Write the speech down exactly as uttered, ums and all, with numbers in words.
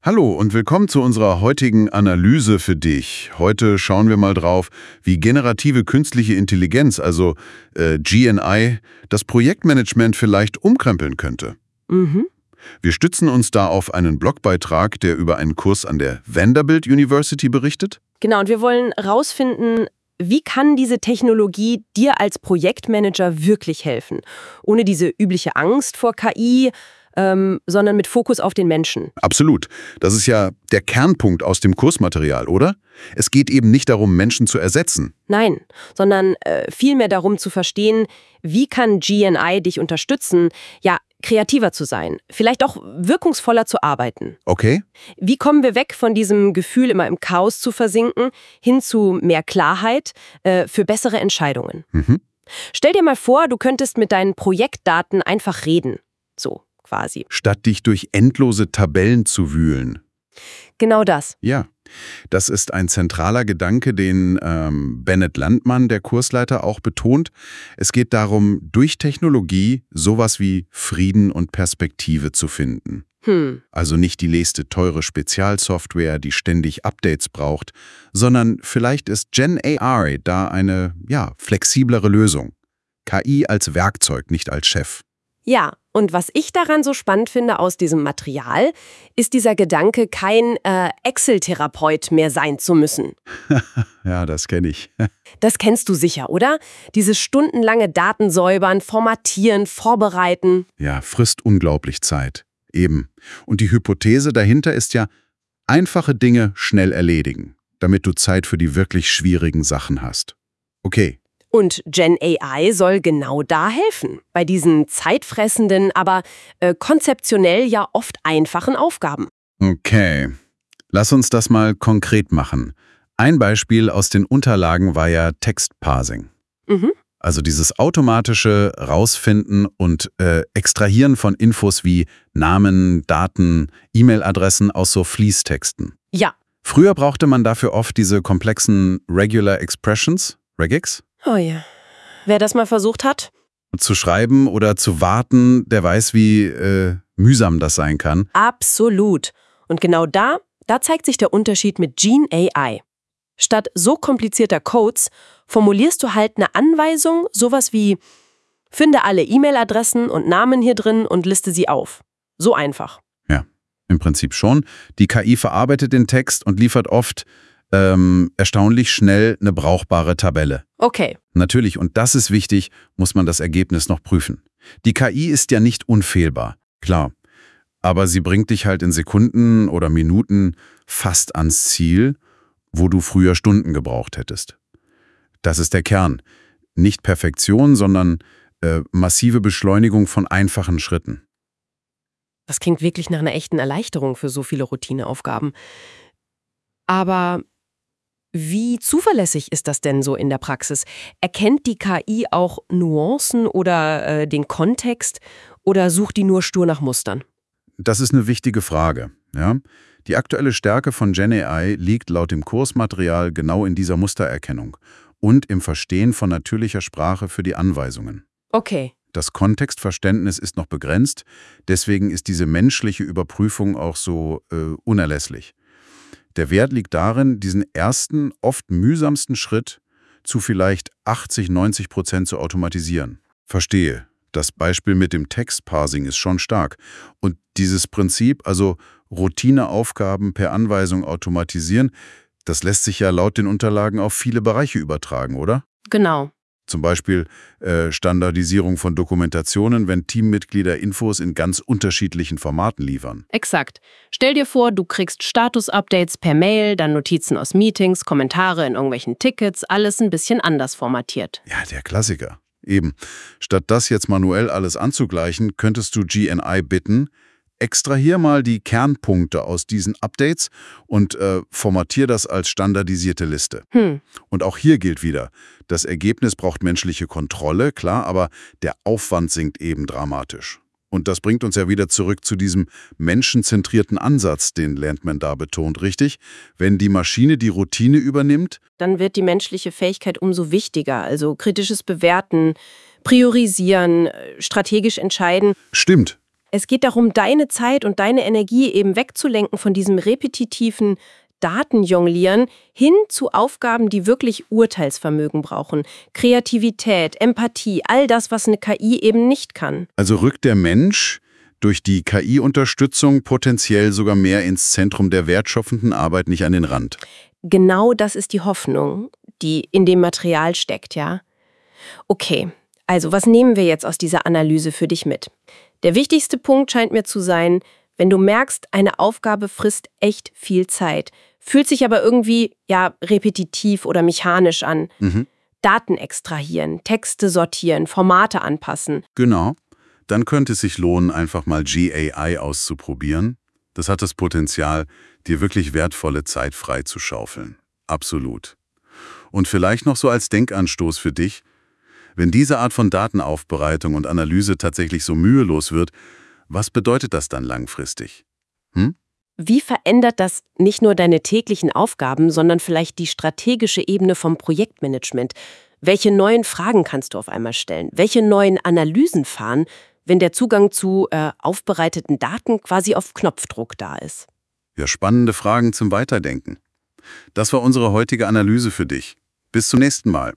Hallo und willkommen zu unserer heutigen Analyse für dich. Heute schauen wir mal drauf, wie generative künstliche Intelligenz, also äh, G N I, das Projektmanagement vielleicht umkrempeln könnte. Mhm. Wir stützen uns da auf einen Blogbeitrag, der über einen Kurs an der Vanderbilt University berichtet. Genau, und wir wollen rausfinden, wie kann diese Technologie dir als Projektmanager wirklich helfen? Ohne diese übliche Angst vor K I, ähm, sondern mit Fokus auf den Menschen. Absolut. Das ist ja der Kernpunkt aus dem Kursmaterial, oder? Es geht eben nicht darum, Menschen zu ersetzen. Nein, sondern äh, vielmehr darum zu verstehen, wie kann G N I dich unterstützen, ja, kreativer zu sein, vielleicht auch wirkungsvoller zu arbeiten. Okay? Wie kommen wir weg von diesem Gefühl, immer im Chaos zu versinken, hin zu mehr Klarheit äh, für bessere Entscheidungen? Mhm. Stell dir mal vor, du könntest mit deinen Projektdaten einfach reden. So, quasi. Statt dich durch endlose Tabellen zu wühlen. Genau das. Ja, das ist ein zentraler Gedanke, den ähm, Bennett Landmann, der Kursleiter, auch betont. Es geht darum, durch Technologie sowas wie Frieden und Perspektive zu finden. Hm. Also nicht die nächste teure Spezialsoftware, die ständig Updates braucht, sondern vielleicht ist Gen A I da eine, ja, flexiblere Lösung. K I als Werkzeug, nicht als Chef. Ja, und was ich daran so spannend finde aus diesem Material, ist dieser Gedanke, kein äh, Excel-Therapeut mehr sein zu müssen. Ja, das kenne ich. Das kennst du sicher, oder? Dieses stundenlange Datensäubern, Formatieren, Vorbereiten. Ja, frisst unglaublich Zeit. Eben. Und die Hypothese dahinter ist ja, einfache Dinge schnell erledigen, damit du Zeit für die wirklich schwierigen Sachen hast. Okay. Und Gen A I soll genau da helfen, bei diesen zeitfressenden, aber äh, konzeptionell ja oft einfachen Aufgaben. Okay. Lass uns das mal konkret machen. Ein Beispiel aus den Unterlagen war ja Textparsing. Mhm. Also dieses automatische Rausfinden und äh, Extrahieren von Infos wie Namen, Daten, E-Mail-Adressen aus so Fließtexten. Ja. Früher brauchte man dafür oft diese komplexen Regular Expressions, Regex, Oh ja. Wer das mal versucht hat? zu schreiben oder zu warten, der weiß, wie äh, mühsam das sein kann. Absolut. Und genau da, da zeigt sich der Unterschied mit Gen A I. Statt so komplizierter Codes formulierst du halt eine Anweisung, sowas wie finde alle E-Mail-Adressen und Namen hier drin und liste sie auf. So einfach. Ja, im Prinzip schon. Die K I verarbeitet den Text und liefert oft ähm, erstaunlich schnell eine brauchbare Tabelle. Okay. Natürlich, und das ist wichtig, muss man das Ergebnis noch prüfen. Die K I ist ja nicht unfehlbar, klar. Aber sie bringt dich halt in Sekunden oder Minuten fast ans Ziel, wo du früher Stunden gebraucht hättest. Das ist der Kern. Nicht Perfektion, sondern äh, massive Beschleunigung von einfachen Schritten. Das klingt wirklich nach einer echten Erleichterung für so viele Routineaufgaben. Aber wie zuverlässig ist das denn so in der Praxis? Erkennt die K I auch Nuancen oder äh, den Kontext oder sucht die nur stur nach Mustern? Das ist eine wichtige Frage. Ja? Die aktuelle Stärke von Gen A I liegt laut dem Kursmaterial genau in dieser Mustererkennung und im Verstehen von natürlicher Sprache für die Anweisungen. Okay. Das Kontextverständnis ist noch begrenzt, deswegen ist diese menschliche Überprüfung auch so äh, unerlässlich. Der Wert liegt darin, diesen ersten, oft mühsamsten Schritt zu vielleicht achtzig, neunzig Prozent zu automatisieren. Verstehe. Das Beispiel mit dem Textparsing ist schon stark. Und dieses Prinzip, also Routineaufgaben per Anweisung automatisieren, das lässt sich ja laut den Unterlagen auf viele Bereiche übertragen, oder? Genau. Zum Beispiel äh, Standardisierung von Dokumentationen, wenn Teammitglieder Infos in ganz unterschiedlichen Formaten liefern. Exakt. Stell dir vor, du kriegst Status-Updates per Mail, dann Notizen aus Meetings, Kommentare in irgendwelchen Tickets, alles ein bisschen anders formatiert. Ja, der Klassiker. Eben. Statt das jetzt manuell alles anzugleichen, könntest du G N I bitten, extrahier mal die Kernpunkte aus diesen Updates und äh, formatier das als standardisierte Liste. Hm. Und auch hier gilt wieder, das Ergebnis braucht menschliche Kontrolle, klar, aber der Aufwand sinkt eben dramatisch. Und das bringt uns ja wieder zurück zu diesem menschenzentrierten Ansatz, den Landmann da betont, richtig? Wenn die Maschine die Routine übernimmt, Dann wird die menschliche Fähigkeit umso wichtiger, also kritisches Bewerten, priorisieren, äh, strategisch entscheiden. stimmt. Es geht darum, deine Zeit und deine Energie eben wegzulenken von diesem repetitiven Datenjonglieren hin zu Aufgaben, die wirklich Urteilsvermögen brauchen. Kreativität, Empathie, all das, was eine K I eben nicht kann. Also rückt der Mensch durch die K I-Unterstützung potenziell sogar mehr ins Zentrum der wertschöpfenden Arbeit, nicht an den Rand. Genau das ist die Hoffnung, die in dem Material steckt, ja? Okay, also was nehmen wir jetzt aus dieser Analyse für dich mit? Der wichtigste Punkt scheint mir zu sein, wenn du merkst, eine Aufgabe frisst echt viel Zeit, fühlt sich aber irgendwie, ja, repetitiv oder mechanisch an. Mhm. Daten extrahieren, Texte sortieren, Formate anpassen. Genau. Dann könnte es sich lohnen, einfach mal G A I auszuprobieren. Das hat das Potenzial, dir wirklich wertvolle Zeit freizuschaufeln. Absolut. Und vielleicht noch so als Denkanstoß für dich: Wenn diese Art von Datenaufbereitung und Analyse tatsächlich so mühelos wird, was bedeutet das dann langfristig? Hm? Wie verändert das nicht nur deine täglichen Aufgaben, sondern vielleicht die strategische Ebene vom Projektmanagement? Welche neuen Fragen kannst du auf einmal stellen? Welche neuen Analysen fahren, wenn der Zugang zu äh, aufbereiteten Daten quasi auf Knopfdruck da ist? Ja, spannende Fragen zum Weiterdenken. Das war unsere heutige Analyse für dich. Bis zum nächsten Mal.